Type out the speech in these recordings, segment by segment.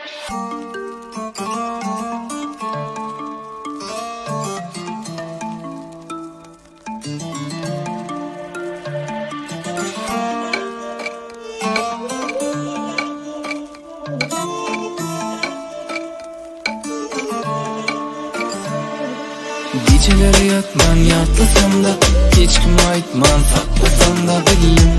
Geceleri yatman yatlasam da hiç kim aytman saklasam da bildim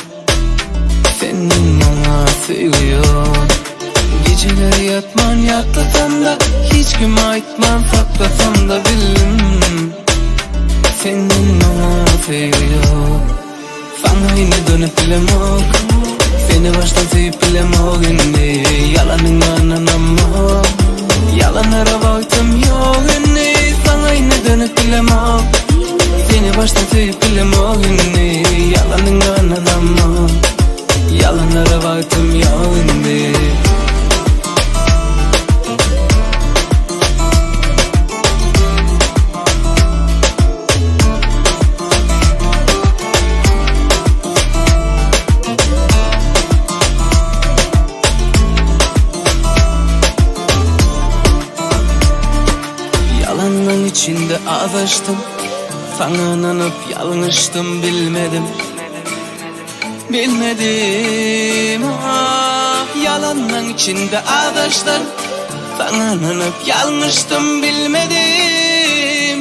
senin bana seviyor. Geceleri yatman yatlasam da hiç kim aytman saklasam da bildim senin bana seviyor. Sana yine dönüp bilemok, seni baştan sevip bilemok. Şimdi yalanın anlamam, yalanlara baktım yok. Şimdi sana yine dönüp bilemok, seni baştan sevip bilemok. Şimdi yalanın anlamam, yalanlara baktım yok. Şimdi yalanın içinde ağlaştım, sana inanıp yanlıştım, bilmedim. Ah, yalanın içinde ağlaştım, sana inanıp yanlıştım, bilmedim.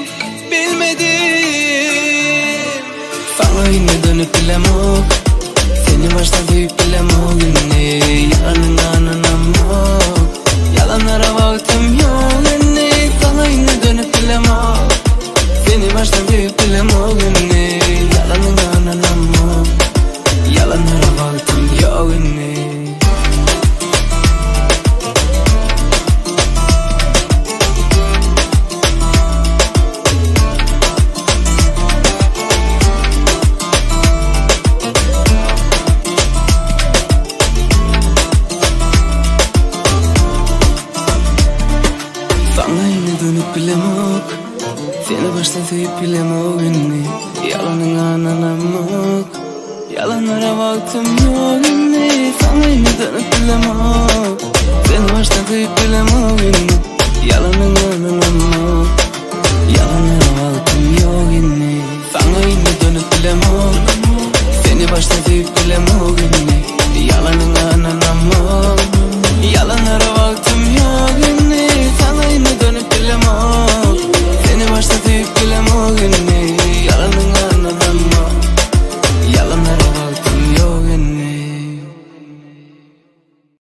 Sana yine dönüp bilemok, seni baştan sevip bilemok. Yine yalanın anlamam, yalanlara baktım yok. Yine sana yine dönüp bilemok, seni baştan sevip bilemok. Yine yalanın anlamam, yalanlara baktım yok. Yine sana yine dönüp bilemok, seni baştan sevip bilemok. Yine yalanın anlamam, yalanlara baktım yok.